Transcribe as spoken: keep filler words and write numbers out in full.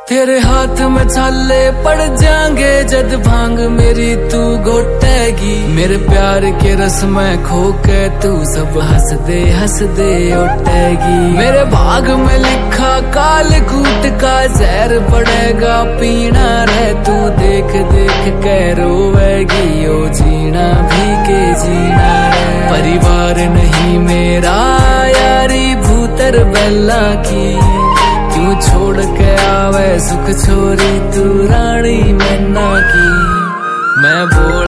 तेरे हाथ में छाले पड़ जाएंगे जद भांग मेरी तू घोटेगी। मेरे प्यार के रस में खो के तू सब हंस दे हंस दे उठेगी। मेरे भाग में लिखा काल कूट का जहर पड़ेगा पीना रे तू देख देख के रोवेगी। ओ जीना भी के जीना रे परिवार नहीं मेरा यारी भूतर बेला की। क्यों छोड़ के आवे सुख छोरी तू रानी मैना की। मैं बोल